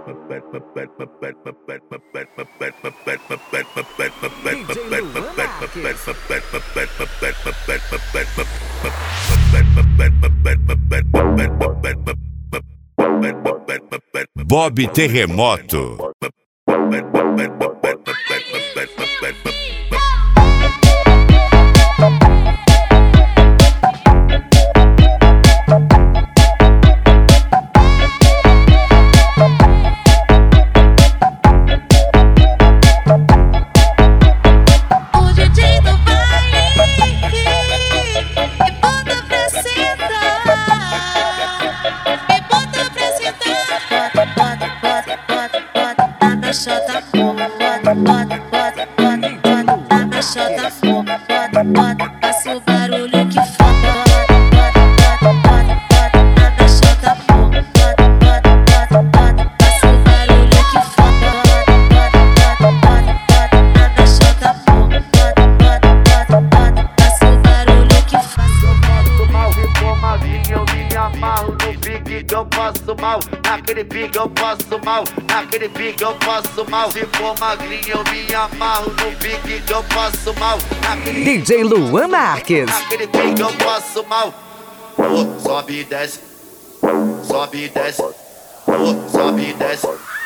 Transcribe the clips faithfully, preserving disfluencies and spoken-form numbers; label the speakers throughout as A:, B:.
A: Bob Terremoto.
B: Xota, bota, bota, bota, bota, bota na xota, bota, bota, bota, faça o barulho que foda. Bota, bota, bota, bota na xota, bota, bota, bota, bota, faça o barulho que foda. Bota, bota, bota, bota na xota, bota, bota, bota, bota, faça o barulho que faça.
C: Eu passo mal, reforma vinha, eu me amarro no pique que eu passo mal. Naquele pique eu passo mal, naquele pique eu passo mal. Se for magrinho eu me amarro no pique que eu passo mal. Naquele
D: D J Luan Marques.
C: Naquele pique eu passo mal. Oh, sobe e desce, sobe e desce, oh, sobe e desce.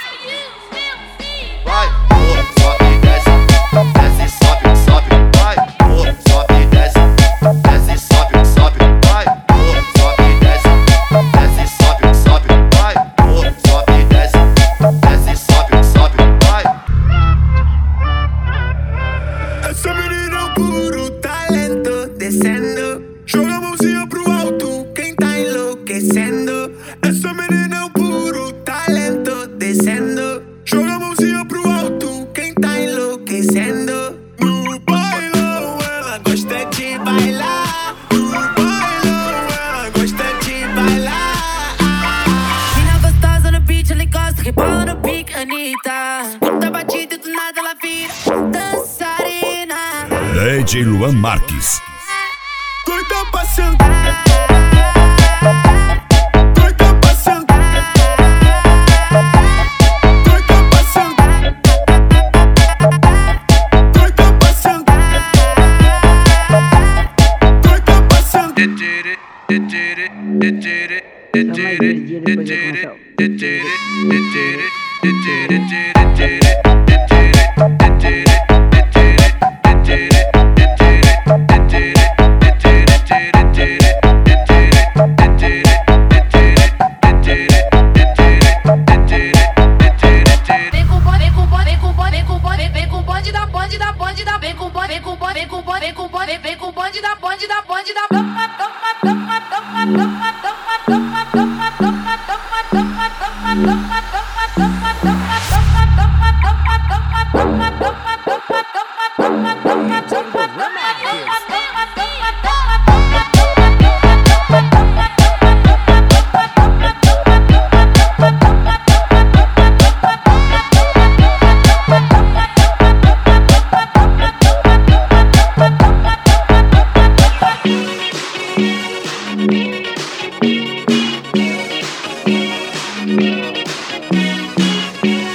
C: Vai, oh, sobe e desce, desce, sobe, sobe, vai, oh, sobe e desce, desce, sobe, sobe, vai, oh, sobe e desce, desce, sobe, sobe, vai, oh, sobe e desce, desce, sobe, sobe, vai.
E: Essa menina é um puro talento, descendo, joga a mãozinha pro alto, quem tá enlouquecendo. Essa menina é um puro talento, descendo, joga a mãozinha pro alto, quem tá enlouquecendo. No bailão ela gosta de bailar, no bailão ela gosta de bailar.
B: Mina gostosa no beat, ela encosta, rebola no pique, Anitta. Muita batida e do nada ela vira dançarina.
A: D J Luan Marques.
E: Doida pra sentar, doida pra sentar, doida pra sentar, doida pra sentar, doida pra sentar.
B: Vem com bonde, vem com bonde, vem com bonde, vem com bonde, vem com bonde da bonde da bonde da, vem com bonde, vem com bonde, vem com bonde, vem com bonde, vem com bonde da bonde da bonde da.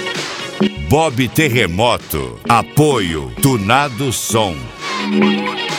A: Bob Terremoto. Apoio Tunado Som.